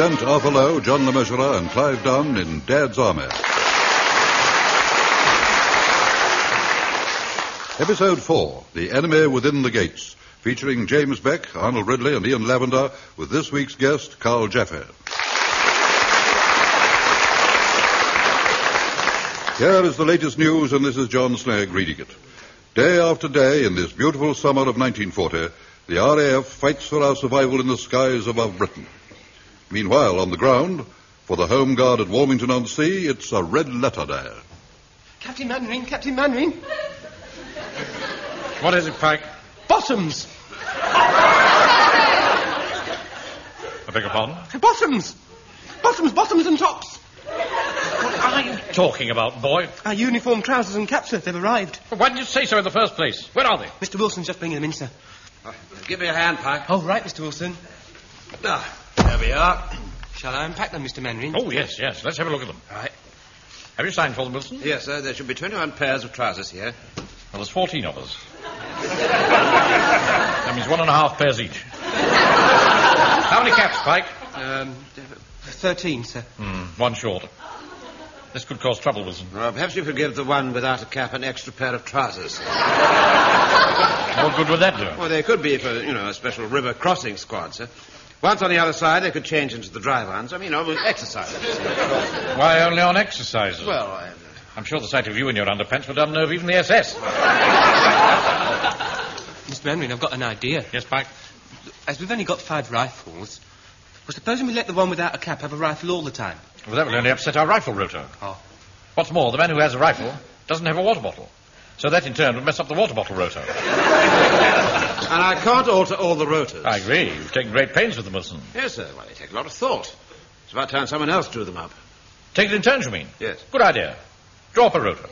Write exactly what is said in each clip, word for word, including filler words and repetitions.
present Arthur Lowe, John Le Mesurier, and Clive Dunn in Dad's Army. Episode four, The Enemy Within the Gates, featuring James Beck, Arnold Ridley, and Ian Lavender, with this week's guest, Carl Jaffe. Here is the latest news, and this is John Snagg reading it. Day after day, in this beautiful summer of nineteen forty, the R A F fights for our survival in the skies above Britain. Meanwhile, on the ground, for the Home Guard at Warmington-on-Sea, it's a red letter day. Captain Mannering, Captain Mannering. What is it, Pike? Bottoms. I beg your pardon? Bottoms. Bottoms, bottoms and tops. What are you talking about, boy? Our uniform trousers and caps, sir. They've arrived. Well, why didn't you say so in the first place? Where are they? Mister Wilson's just bringing them in, sir. Uh, give me a hand, Pike. Oh, right, Mister Wilson. Ah, there we are. Shall I unpack them, Mister Mannering? Oh, yes, yes. Let's have a look at them. All right. Have you signed for them, Wilson? Yes, sir. There should be twenty-one pairs of trousers here. Well, there's fourteen of us. That means one and a half pairs each. How many caps, Pike? Um, thirteen, sir. Hmm, one short. This could cause trouble, Wilson. Well, perhaps you could give the one without a cap an extra pair of trousers. What good would that do? Well, they could be for, you know, a special river crossing squad, sir. Once on the other side, they could change into the dry ones. I mean, you know, exercises. Why only on exercises? Well, I... I'm sure the sight of you in your underpants would unnerve even the S S. Mister Mannering, I've got an idea. Yes, Pike? As we've only got five rifles, well, supposing we let the one without a cap have a rifle all the time. Well, that will only upset our rifle rotor. Oh. What's more, the man who has a rifle doesn't have a water bottle. So that, in turn, would mess up the water bottle rotor. And I can't alter all the rotors. I agree. You've taken great pains with them, Wilson. Yes, sir. Well, they take a lot of thought. It's about time someone else drew them up. Take it in turns, you mean? Yes. Good idea. Draw up a rotor.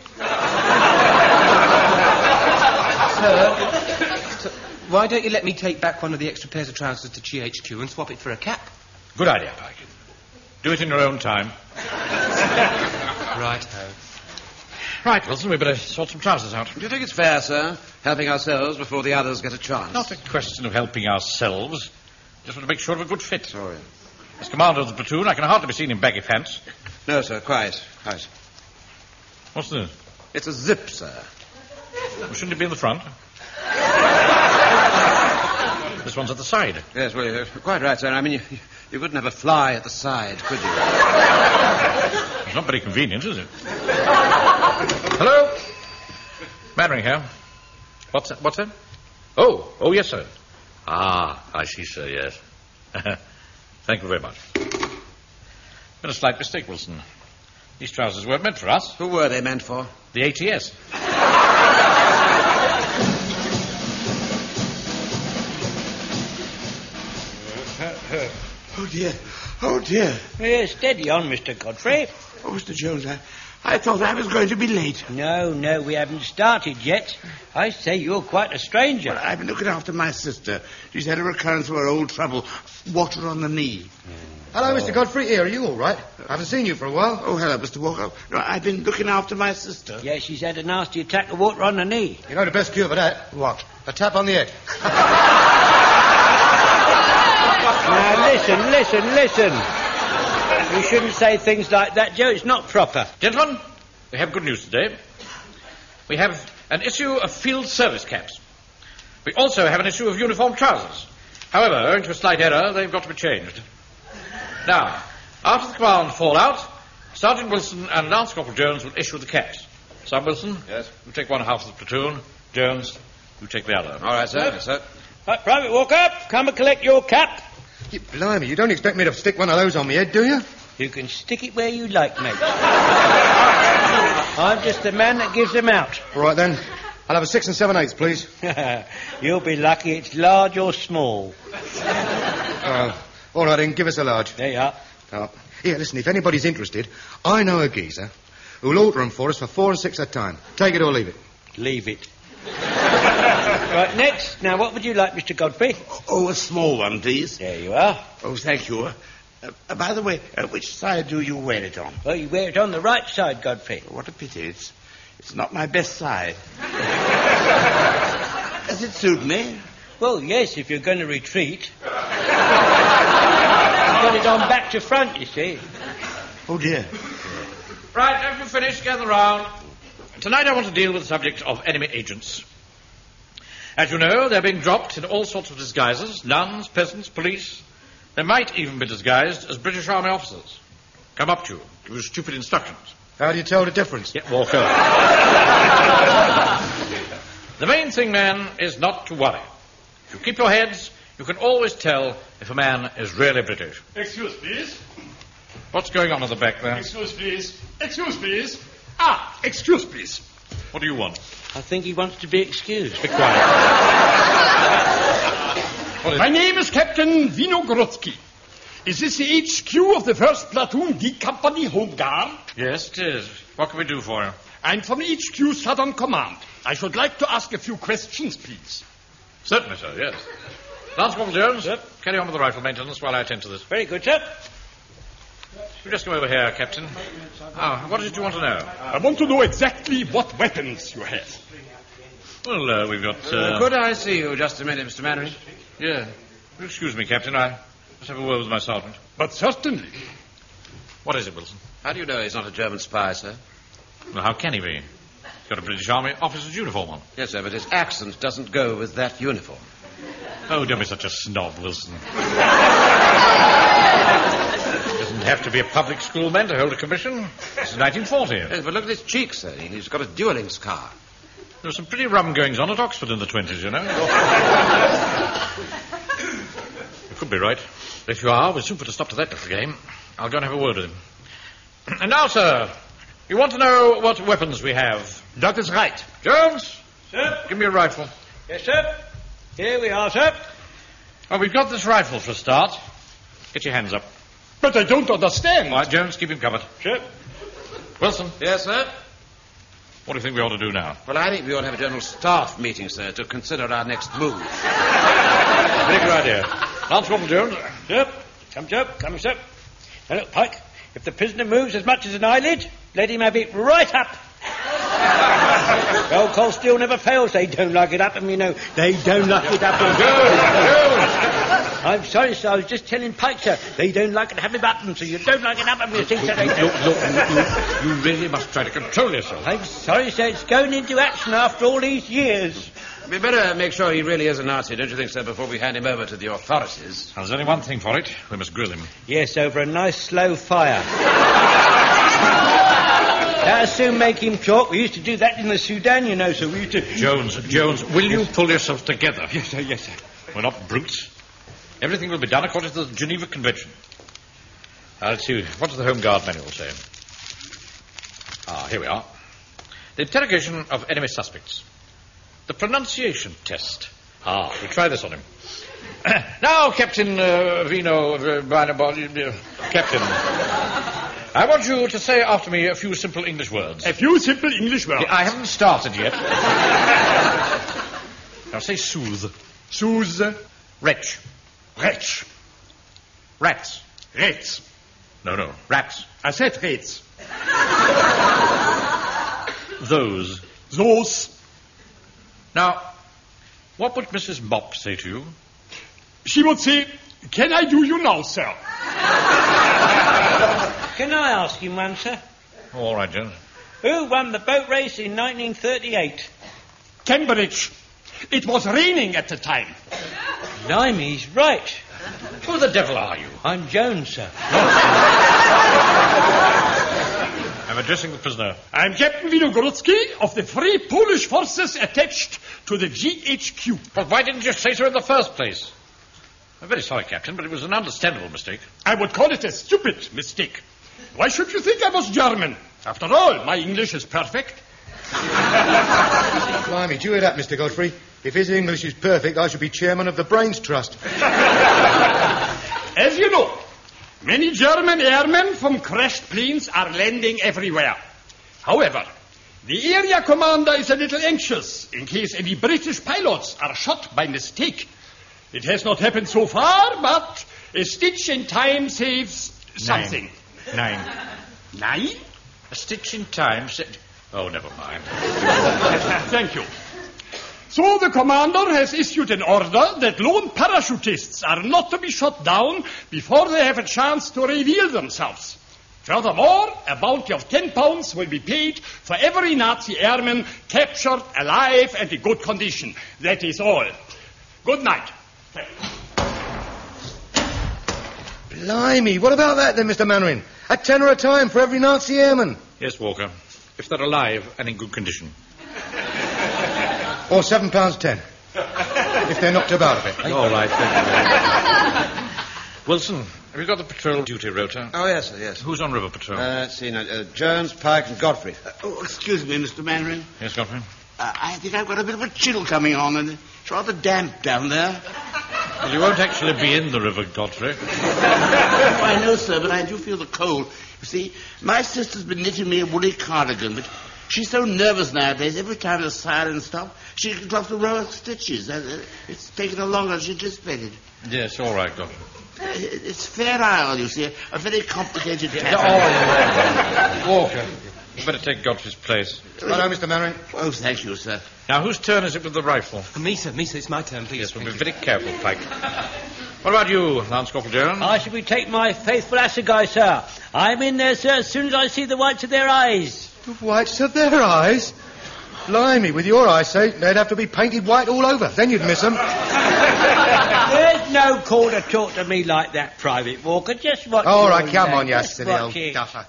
Sir, sir, why don't you let me take back one of the extra pairs of trousers to G H Q and swap it for a cap? Good idea, Pike. Do it in your own time. Right-ho. Right, Wilson, we better sort some trousers out. Do you think it's fair, sir, helping ourselves before the others get a chance? Not a question of helping ourselves. Just want to make sure of a good fit. Sorry. As commander of the platoon, I can hardly be seen in baggy pants. No, sir, quite. Quite. What's this? It's a zip, sir. Well, shouldn't it be in the front? This one's at the side. Yes, well, you're quite right, sir. I mean, you, you couldn't have a fly at the side, could you? It's not very convenient, is it? Hello? Mannering here. What's that? What's that? Oh, oh, yes, sir. Ah, I see, sir, yes. Thank you very much. Been a slight mistake, Wilson. These trousers weren't meant for us. Who were they meant for? The A T S. Oh, dear. Oh, dear. Yeah, steady on, Mister Godfrey. Oh, Mister Jones, I, I thought I was going to be late. No, no, we haven't started yet. I say you're quite a stranger. Well, I've been looking after my sister. She's had a recurrence of her old trouble, water on the knee. Hello, Mister Godfrey. Here, are you all right? I haven't seen you for a while. Oh, hello, Mister Walker. No, I've been looking after my sister. Yeah, she's had a nasty attack of water on the knee. You know the best cure for that? What? A tap on the head. Now, listen, listen, listen. You shouldn't say things like that, Joe. It's not proper. Gentlemen, we have good news today. We have an issue of field service caps. We also have an issue of uniform trousers. However, owing to a slight error, they've got to be changed. Now, after the command fallout, Sergeant Wilson and Lance Corporal Jones will issue the caps. Sergeant Wilson? Yes? You take one half of the platoon. Jones, you take the other. All right, sir. Yes, sir. Right, Private Walker, come and collect your cap. You, blimey, you don't expect me to stick one of those on my head, do you? You can stick it where you like, mate. I'm just the man that gives them out. All right, then. I'll have a six and seven eighths, please. You'll be lucky it's large or small. Oh, all right, then. Give us a large. There you are. Oh. Here, listen, if anybody's interested, I know a geezer who'll order them for us for four and six at a time. Take it or leave it. Leave it. Right, next. Now, what would you like, Mister Godfrey? Oh, a small one, please. There you are. Oh, thank you. Uh, uh, by the way, uh, which side do you wear it on? Well, you wear it on the right side, Godfrey. What a pity. It's, it's not my best side. Does it suit me? Well, yes, if you're going to retreat. got it on back to front, you see. Oh, dear. Right, have you finished? Gather round. Tonight I want to deal with the subject of enemy agents. As you know, they're being dropped in all sorts of disguises. Nuns, peasants, police. They might even be disguised as British Army officers. Come up to you, give you stupid instructions. How do you tell the difference? Yeah, walk over. The main thing, man, is not to worry. If you keep your heads, you can always tell if a man is really British. Excuse, please. What's going on at the back there? Excuse, please. Excuse, please. Ah, excuse, please. What do you want? I think he wants to be excused. Be quiet. My name is Captain Vinogrodsky. Is this the H Q of the first Platoon D Company Home Guard? Yes, it is. What can we do for you? I'm from H Q Southern Command. I should like to ask a few questions, please. Certainly, sir, yes. Lance Corporal Jones, yep. Carry on with the rifle maintenance while I attend to this. Very good, sir. You just come over here, Captain. Ah, what did you want to know? I want to know exactly what weapons you have. Well, uh, we've got... Uh... Uh, could I see you just a minute, Mister Mannering? Yeah. Excuse me, Captain. I must have a word with my sergeant. But certainly. What is it, Wilson? How do you know he's not a German spy, sir? Well, how can he be? He's got a British Army officer's uniform on. Yes, sir, but his accent doesn't go with that uniform. Oh, don't be such a snob, Wilson. Doesn't have to be a public school man to hold a commission. This is nineteen forty. Yes, but look at his cheeks, sir. He's got a dueling scar. There were some pretty rum goings-on at Oxford in the twenties, you know. You could be right. But if you are, we'll soon put a stop to that little game. I'll go and have a word with him. And now, sir, you want to know what weapons we have? That is right. Jones? Sir? Give me a rifle. Yes, sir. Here we are, sir. Well, we've got this rifle for a start. Get your hands up. But I don't understand. All right, Jones, keep him covered. Sure. Wilson? Yes, sir? What do you think we ought to do now? Well, I think we ought to have a general staff meeting, sir, to consider our next move. Very good idea. Lance Corporal Jones? Sir. Come, sir. Come, sir. Now, look, Pike, if the prisoner moves as much as an eyelid, let him have it right up. The old cold steel never fails. They don't like it up them, you know. They don't like it up them. I'm sorry, sir. I was just telling Pike, sir. They don't like it have it up them, so you don't like it up them, you see, sir. Look, look, look, look, you really must try to control yourself. I'm sorry, sir. It's going into action after all these years. We better make sure he really is a Nazi, don't you think, sir, before we hand him over to the authorities? There's only one thing for it. We must grill him. Yes, over a nice slow fire. That'll soon make him talk. We used to do that in the Sudan, you know, so we used to... Jones, Jones, will you pull yourself together? Yes, sir, yes, sir. We're not brutes. Everything will be done according to the Geneva Convention. Now, let's see. What does the Home Guard manual say? Ah, here we are. The interrogation of enemy suspects. The pronunciation test. Ah, we'll try this on him. Now, Captain uh, Vino... Uh, uh, Captain... I want you to say after me a few simple English words. A few simple English words. I haven't started yet. Now say soothe. Soothe. Wretch. Wretch. Rats. Rats. No, no, rats. I said rats. Those. Those. Now, what would Missus Mop say to you? She would say, can I do you now, sir? Can I ask him one, sir? All right, Jones. Who won the boat race in nineteen thirty-eight? Cambridge. It was raining at the time. Blimey, he's right. Who the devil are you? I'm Jones, sir. I'm addressing the prisoner. I'm Captain Vinogrodsky of the Free Polish Forces attached to the G H Q. Well, why didn't you say so in the first place? I'm very sorry, Captain, but it was an understandable mistake. I would call it a stupid mistake. Why should you think I was German? After all, my English is perfect. Blimey, do you hear that, Mister Godfrey? If his English is perfect, I should be chairman of the Brains Trust. As you know, many German airmen from crashed planes are landing everywhere. However, the area commander is a little anxious in case any British pilots are shot by mistake. It has not happened so far, but a stitch in time saves something. Nine. Nine? A stitch in time said... Oh, never mind. Thank you. So the commander has issued an order that lone parachutists are not to be shot down before they have a chance to reveal themselves. Furthermore, a bounty of ten pounds will be paid for every Nazi airman captured alive and in good condition. That is all. Good night. Blimey, what about that then, Mister Mannering? A tenner a time for every Nazi airman. Yes, Walker, if they're alive and in good condition. Or seven pounds ten, if they're knocked about a bit. Eh? All right, thank you. Wilson, have you got the patrol duty rota? Oh, yes, sir, yes. Who's on river patrol? Uh, let's see now. Uh, Jones, Pike, and Godfrey. Uh, oh, excuse me, Mister Mannering. Yes, Godfrey? Uh, I think I've got a bit of a chill coming on, and it's rather damp down there. Well, you won't actually be in the river, Godfrey. Oh, I know, sir, but I do feel the cold. You see, my sister's been knitting me a woolly cardigan, but she's so nervous nowadays. Every time the siren stops, she drops a row of stitches. Uh, it's taken her longer than she anticipated. Yes, all right, Godfrey. Uh, it's Fair Isle, you see, a very complicated task. Yeah, oh, Walker, you better take Godfrey's place. Hello, Mister Mannering. Oh, thank you, sir. Now, whose turn is it with the rifle? Uh, me, sir, me, sir. It's my turn, please. Yes, we'll be Thank very careful, Pike. What about you, Lance Corporal Jones? I shall be taking my faithful assegai, sir. I'm in there, sir, as soon as I see the whites of their eyes. The whites of their eyes? Blimey, with your eyesight, they'd have to be painted white all over. Then you'd miss them. There's no call to talk to me like that, Private Walker. Just watch. All right, your come name. on, you Just silly watch old it. duffer.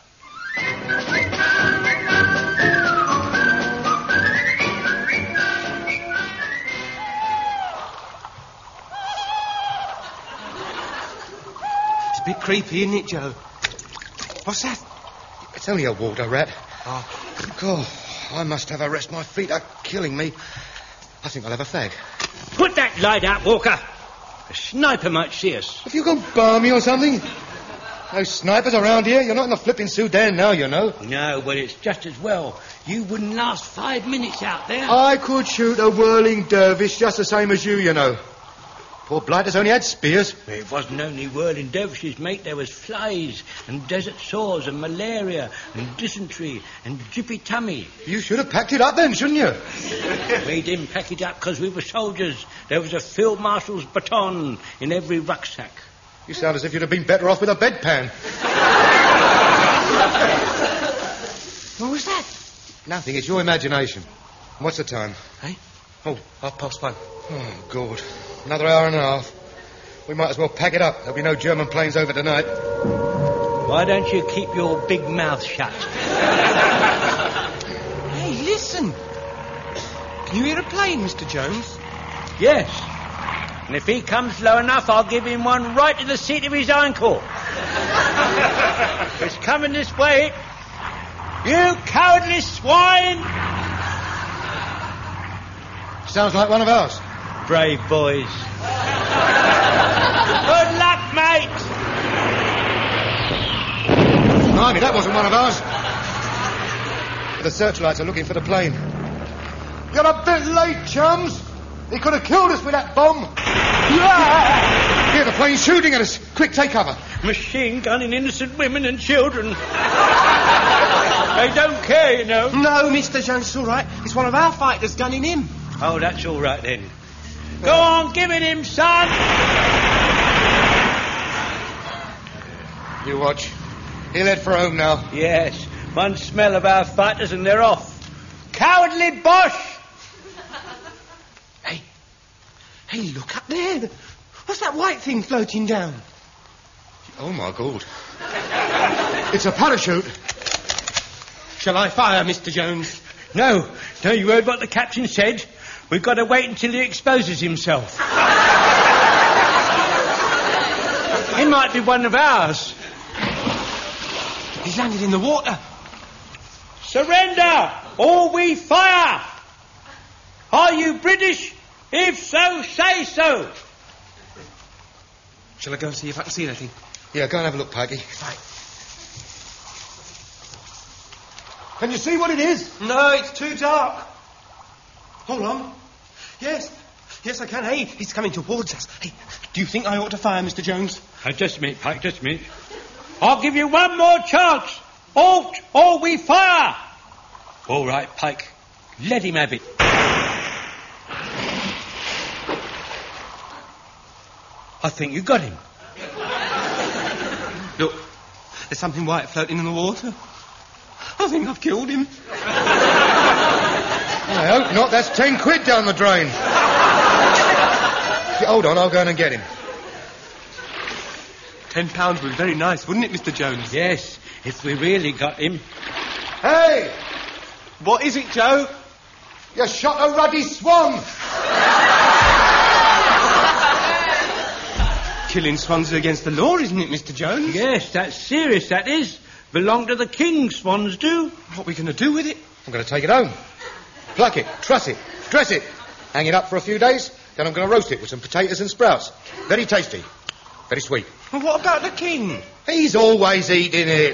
It's a bit creepy, isn't it, Joe? What's that? It's only a water rat. Oh. God, I must have a rest. My feet are killing me. I think I'll have a fag. Put that light out, Walker. A sniper might see us. Have you gone balmy or something? No snipers around here. You're not in the flipping Sudan now, you know. No, but it's just as well. You wouldn't last five minutes out there. I could shoot a whirling dervish just the same as you, you know. Poor blighters only had spears. It wasn't only whirling dervishes, mate. There was flies and desert sores and malaria and dysentery and jippy tummy. You should have packed it up then, shouldn't you? We didn't pack it up because we were soldiers. There was a field marshal's baton in every rucksack. You sound as if you'd have been better off with a bedpan. What was that? Nothing. It's your imagination. What's the time? Hey? Oh, half past one. Oh, God. Another hour and a half. We might as well pack it up. There'll be no German planes over tonight. Why don't you keep your big mouth shut? Hey, listen. Can you hear a plane, Mister Jones? Yes. And if he comes low enough, I'll give him one right in the seat of his ankle. It's coming this way. You cowardly swine! Sounds like one of ours. Brave boys. Good luck, mate! Blimey, that wasn't one of ours. The searchlights are looking for the plane. You're a bit late, chums. He could have killed us with that bomb. Here, the plane's shooting at us. Quick, take cover. Machine gunning innocent women and children. They don't care, you know. No, Mister Jones, it's all right. It's one of our fighters gunning him. Oh, that's all right then. Go on, give it him, son. You watch. He'll head for home now. Yes, one smell of our fighters and they're off. Cowardly Bosch! Hey, hey, look up there. What's that white thing floating down? Oh, my God. It's a parachute. Shall I fire, Mister Jones? No, no, you heard what the captain said. We've got to wait until he exposes himself. He might be one of ours. He's landed in the water. Surrender, or we fire. Are you British? If so, say so. Shall I go and see if I can see anything? Yeah, go and have a look, Pikey. Right. Can you see what it is? No, it's too dark. Hold on. Yes. Yes, I can. Hey, he's coming towards us. Hey, do you think I ought to fire, Mister Jones? Uh, just a minute, Pike, just a minute. I'll give you one more chance. Halt, or we fire. All right, Pike. Let him have it. I think you got him. Look, there's something white floating in the water. I think I've killed him. I hope not. That's ten quid down the drain. Hold on, I'll go in and get him. Ten pounds would be very nice, wouldn't it, Mister Jones? Yes, if we really got him. Hey! What is it, Joe? You shot a ruddy swan! Killing swans is against the law, isn't it, Mister Jones? Yes, that's serious, that is. Belong to the king, swans do. What are we going to do with it? I'm going to take it home. Pluck it, truss it, dress it, hang it up for a few days, then I'm going to roast it with some potatoes and sprouts. Very tasty. Very sweet. Well, what about the king? He's always eating it.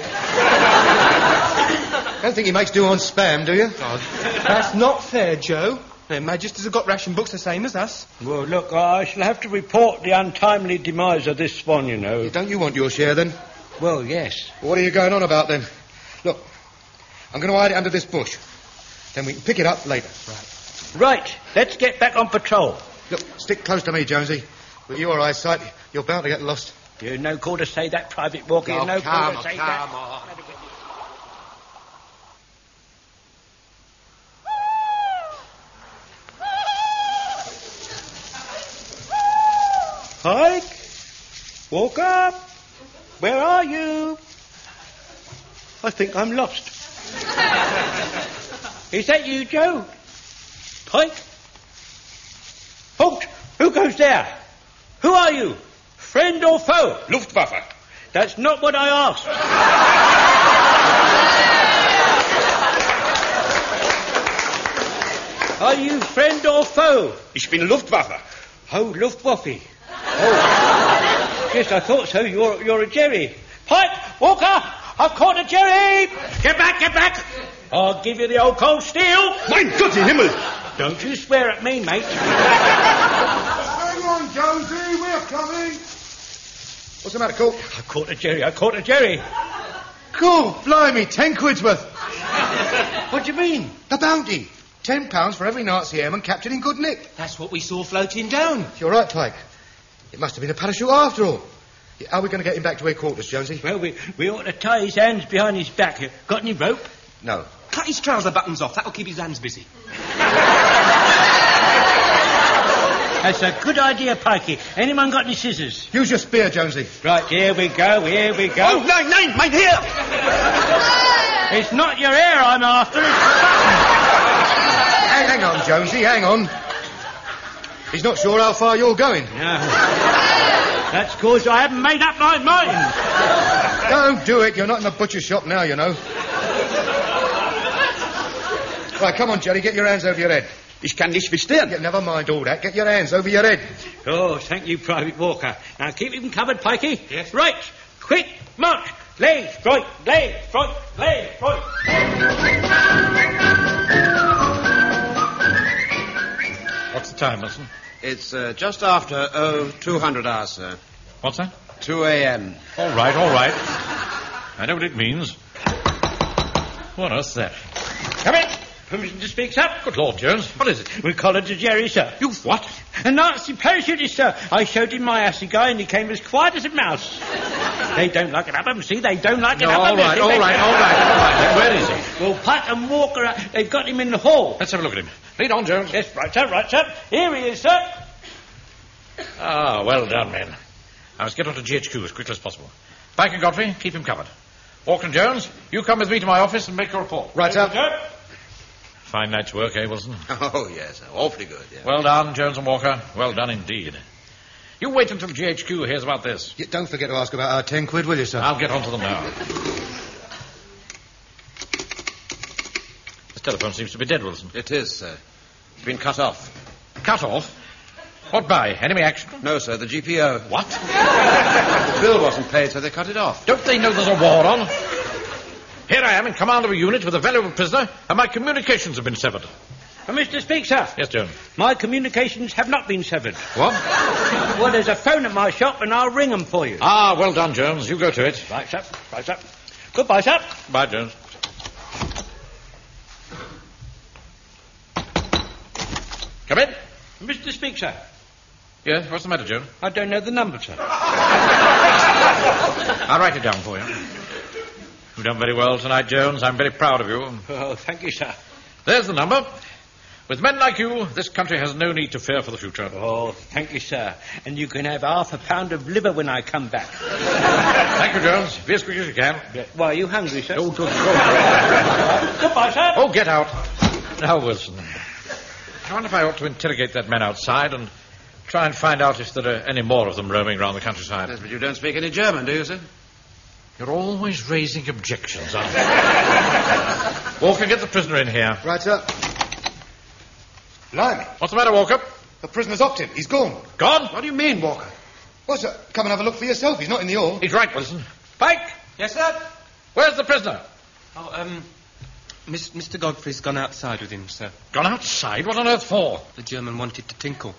Don't think he makes do on spam, do you? God, that's not fair, Joe. Their Majesties have got ration books the same as us. Well, look, I shall have to report the untimely demise of this swan, you know. Don't you want your share, then? Well, yes. What are you going on about, then? Look, I'm going to hide it under this bush. Then we can pick it up later. Right. Right. Let's get back on patrol. Look, stick close to me, Jonesy. With your eyesight, you're bound to get lost. You've no call to say that, Private Walker. You've Oh, no call come to say on, that. come on. Pike? Walker? Where are you? I think I'm lost. Is that you, Joe? Pike? Halt! Who goes there? Who are you? Friend or foe? Luftwaffe. That's not what I asked. Are you friend or foe? Ich bin Luftwaffe. Oh, Luftwaffe. Oh. Yes, I thought so. You're, you're a Jerry. Pike! Walker! I've caught a Jerry! Get back, get back! I'll give you the old cold steel. Mein Gott im Himmel! Don't you swear at me, mate. Hang on, Jonesy, we're coming. What's the matter, Cool? I caught a Jerry, I caught a Jerry. Cool, blimey, ten quid's worth. What do you mean? The bounty. Ten pounds for every Nazi airman captured in good nick. That's what we saw floating down. You're right, Pike. It must have been a parachute after all. How are we going to get him back to headquarters, Jonesy? Well, we, we ought to tie his hands behind his back. Got any rope? No. Cut his trouser buttons off. That'll keep his hands busy. That's a good idea, Pikey. Anyone got any scissors? Use your spear, Jonesy. Right, here we go, here we go. Oh, nein, nein, mein Herr! It's not your hair I'm after, it's the buttons. Hang, hang on, Jonesy, hang on. He's not sure how far you're going. No. That's because I haven't made up my mind. Don't do it. You're not in the butcher shop now, you know. Right, come on, Jerry. Get your hands over your head. Ich kann nicht verstehen. Yeah, never mind all that. Get your hands over your head. Oh, thank you, Private Walker. Now keep him covered, Pikey. Yes. Right. Quick, march. Lay, strike, lay, strike, lay, strike. What's the time, Wilson? It's uh, just after oh two hundred hours, sir. What's that? two a.m. All right, all right. I know what it means. What else is that? Come in. Permission to speak, sir? Good Lord, Jones. What is it? We collared to Jerry, sir. You what? A Nazi parachutist, sir. I showed him my assy guy and he came as quiet as a mouse. They don't like it up 'em, see? They don't like it No, up 'em. all right, all right, all right, all right. Where is he? Well, Pike and Walker, uh, they've got him in the hall. Let's have a look at him. Lead on, Jones. Yes, right, sir, right, sir. Here he is, sir. Ah, well done, men. Now let's get on to G H Q as quickly as possible. Pike and Godfrey, keep him covered. Walker and Jones, you come with me to my office and make your report. Right up. Sir. Fine night's work, eh, Wilson? Oh, yes, awfully good, yeah. Well done, Jones and Walker. Well done indeed. You wait until G H Q hears about this. Yeah, don't forget to ask about our ten quid, will you, sir? I'll get on to them now. This telephone seems to be dead, Wilson. It is, sir. It's been cut off. Cut off? What by? Enemy action? No, sir, the G P O. What? The bill wasn't paid, so they cut it off. Don't they know there's a war on? Here I am in command of a unit with a valuable prisoner, and my communications have been severed. Uh, Mister Speak, sir. Yes, Jones. My communications have not been severed. What? Well, there's a phone at my shop and I'll ring them for you. Ah, well done, Jones. You go to it. Right, sir. Right, sir. Goodbye, sir. Bye, Jones. Come in. Mister Speak, sir. Yes, what's the matter, Jones? I don't know the number, sir. I'll write it down for you. You've done very well tonight, Jones. I'm very proud of you. Oh, thank you, sir. There's the number. With men like you, this country has no need to fear for the future. Oh, thank you, sir. And you can have half a pound of liver when I come back. Thank you, Jones. Be as quick as you can. Why, are you hungry, sir? Oh, good. Goodbye, sir. Oh, get out. Now, Wilson. I wonder if I ought to interrogate that man outside and try and find out if there are any more of them roaming around the countryside. Yes, but you don't speak any German, do you, sir? You're always raising objections, aren't you? Walker, get the prisoner in here. Right, sir. Blimey. What's the matter, Walker? The prisoner's opt him. He's gone. Gone? What do you mean, Walker? Well, sir, come and have a look for yourself. He's not in the hall. He's right, Wilson. Pike! Yes, sir? Where's the prisoner? Oh, um, Miss, Mister Godfrey's gone outside with him, sir. Gone outside? What on earth for? The German wanted to tinkle.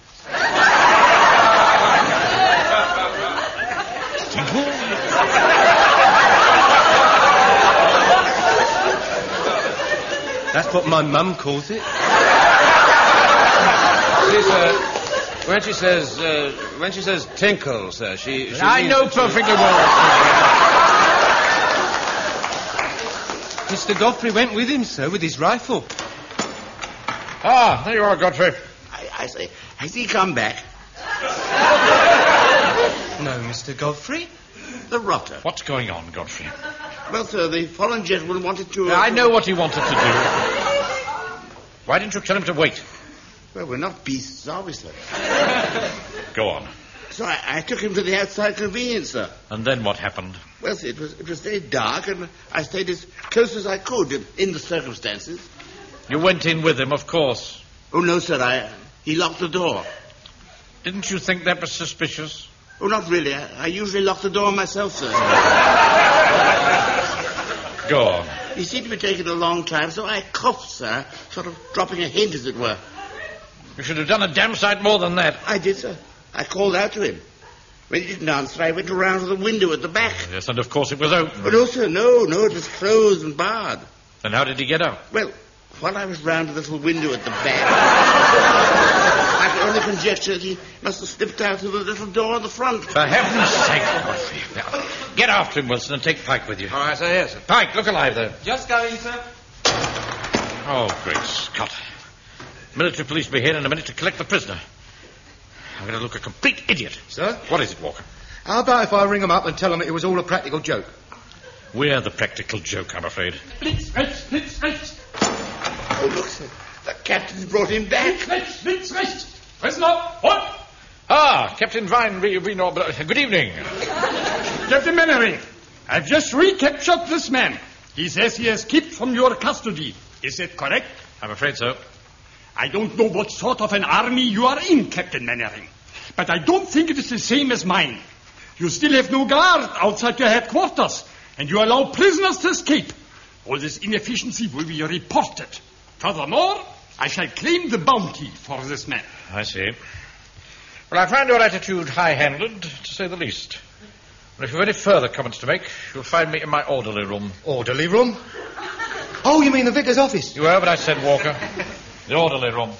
Tinkle? That's what my mum calls it. She, sir, when she says, uh, when she says tinkle, sir, she... she I means know that she- perfectly well. Mister Godfrey went with him, sir, with his rifle. Ah, there you are, Godfrey. I, I say, has he come back? No, Mister Godfrey. The rotter. What's going on, Godfrey? Well, sir, the foreign gentleman wanted to... Uh, I know what he wanted to do. Why didn't you tell him to wait? Well, we're not beasts, are we, sir? Go on. So I, I took him to the outside convenience, sir. And then what happened? Well, sir, it was, it was very dark, and I stayed as close as I could in, in the circumstances. You went in with him, of course. Oh, no, sir, I... He locked the door. Didn't you think that was suspicious? Oh, not really. I, I usually lock the door myself, sir. Go on. He seemed to be taking a long time, so I coughed, sir, sort of dropping a hint, as it were. You should have done a damn sight more than that. I did, sir. I called out to him. When he didn't answer, I went around to the window at the back. Yes, and of course it was open. But no, sir, no, no, it was closed and barred. Then how did he get out? Well, while I was round to the little window at the back, I could only conjecture that he must have slipped out through the little door in the front. For heaven's sake, Godfrey. Now, get after him, Wilson, and take Pike with you. All right, sir, yes, sir. Pike, look alive there. Just going, sir. Oh, great Scott. Military police will be here in a minute to collect the prisoner. I'm going to look a complete idiot. Sir? What is it, Walker? How about if I ring them up and tell them it was all a practical joke? We're the practical joke, I'm afraid. Blitz, rechts, blitz, rechts. Oh, look, sir, the captain's brought him back. Rechts, blitz, rechts. Prisoner, what? Ah, Captain Vine, we, we know... Good evening. Captain Mannering, I've just recaptured this man. He says he has escaped from your custody. Is that correct? I'm afraid so. I don't know what sort of an army you are in, Captain Mannering, but I don't think it is the same as mine. You still have no guard outside your headquarters, and you allow prisoners to escape. All this inefficiency will be reported. Furthermore, I shall claim the bounty for this man. I see. Well, I find your attitude high-handed, to say the least. And if you've any further comments to make, you'll find me in my orderly room. Orderly room? Oh, you mean the vicar's office? You heard what I said, Walker. The orderly room.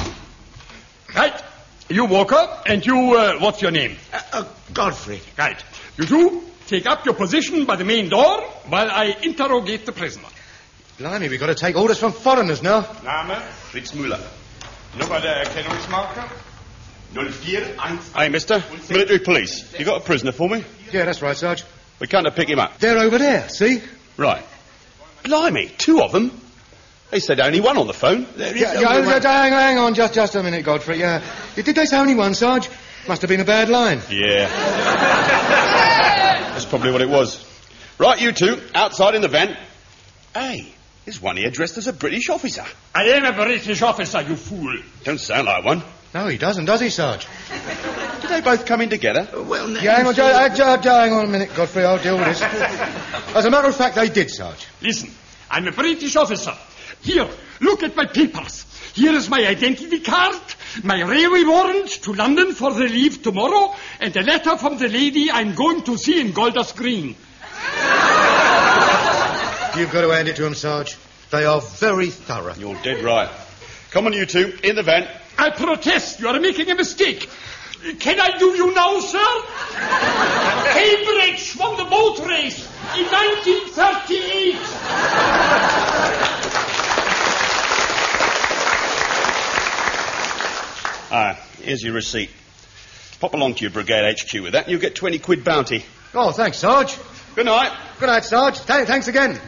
Right. You, Walker, and you, uh, what's your name? Uh, uh, Godfrey. Right. You two, take up your position by the main door while I interrogate the prisoner. Blimey, we've got to take orders from foreigners now. Name, Fritz Müller. Nummer der Erkennungsmarke? null vier eins. Hey, mister. Military police. You got a prisoner for me? Yeah, that's right, Sarge. We can't pick him up. They're over there, see? Right. Blimey, two of them? They said only one on the phone. Yeah, yeah, yeah, hang, hang on, just just a minute, Godfrey. Yeah. Did they say only one, Sarge? Must have been a bad line. Yeah. That's probably what it was. Right, you two, outside in the van. Hey, there's one here dressed as a British officer. I am a British officer, you fool. Don't sound like one. No, he doesn't, does he, Sarge? Did they both come in together? Uh, well, now, Yeah, hang you on, see- Joe, uh, Joe, Joe, hang on a minute, Godfrey, I'll deal with this. As a matter of fact, they did, Sarge. Listen, I'm a British officer. Here, look at my papers. Here is my identity card, my railway warrant to London for the leave tomorrow, and a letter from the lady I'm going to see in Golders Green. You've got to hand it to them, Sarge. They are very thorough. You're dead right. Come on, you two, in the van. I protest. You are making a mistake. Can I do you now, sir? Cambridge won the boat race in nineteen thirty-eight. Ah, here's your receipt. Pop along to your brigade H Q with that and you'll get twenty quid bounty. Oh, thanks, Sarge. Good night. Good night, Sarge. Th- thanks again.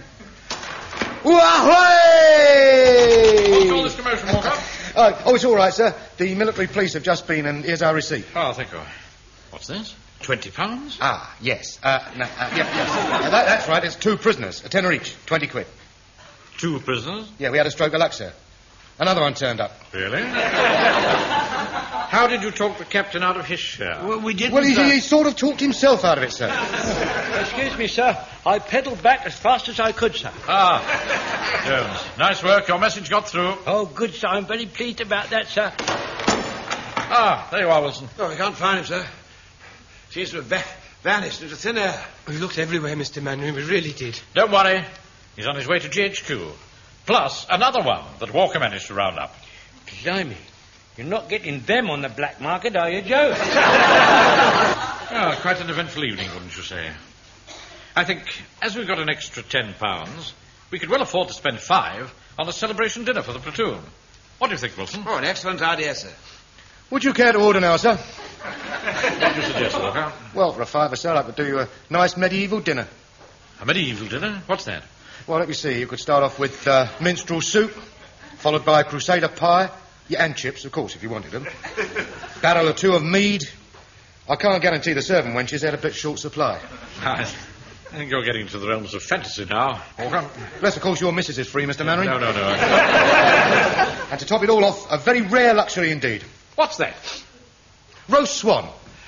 Ahoy! What's all this commotion, Walker? Uh, oh, it's all right, sir. The military police have just been, and here's our receipt. Oh, thank you. What's this? Twenty pounds? Ah, yes. Uh, no, uh, yeah, yes. Uh, that, that's right. It's two prisoners, a tenner each, twenty quid. Two prisoners? Yeah, we had a stroke of luck, sir. Another one turned up. Really? How did you talk the captain out of his share? Well, we didn't... Well, he, uh, he sort of talked himself out of it, sir. Excuse me, sir. I pedalled back as fast as I could, sir. Ah, Jones. Nice work. Your message got through. Oh, good, sir. I'm very pleased about that, sir. Ah, there you are, Wilson. Oh, we can't find him, sir. Seems to have va- vanished into thin air. We looked everywhere, Mister Mannering. We really did. Don't worry. He's on his way to G H Q. Plus another one that Walker managed to round up. Blimey. You're not getting them on the black market, are you, Joe? Oh, quite an eventful evening, wouldn't you say? I think, as we've got an extra ten pounds, we could well afford to spend five on a celebration dinner for the platoon. What do you think, Wilson? Oh, an excellent idea, sir. Would you care to order now, sir? What do you suggest, Walker? Well, for a fiver, sir, I could do you a nice medieval dinner. A medieval dinner? What's that? Well, let me see. You could start off with uh, minstrel soup, followed by crusader pie, yeah, and chips, of course, if you wanted them. Barrel or two of mead. I can't guarantee the servant wenches had a bit short supply. I think you're getting into the realms of fantasy now, Walker. Unless, of course, your missus is free, Mister Mannering. No, no, no. And to top it all off, a very rare luxury indeed. What's that? Roast swan.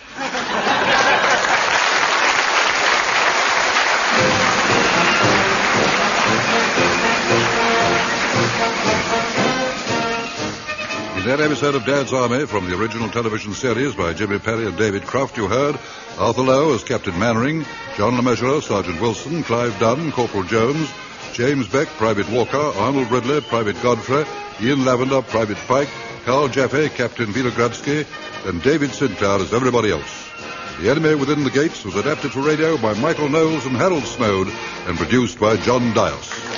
In that episode of Dad's Army from the original television series by Jimmy Perry and David Croft, you heard Arthur Lowe as Captain Mannering, John LeMessurier, Sergeant Wilson, Clive Dunn, Corporal Jones, James Beck, Private Walker, Arnold Ridley, Private Godfrey, Ian Lavender, Private Pike, Carl Jaffe, Captain Vilogradsky, and David Sinclair as everybody else. The Enemy Within the Gates was adapted for radio by Michael Knowles and Harold Snowd and produced by John Dias.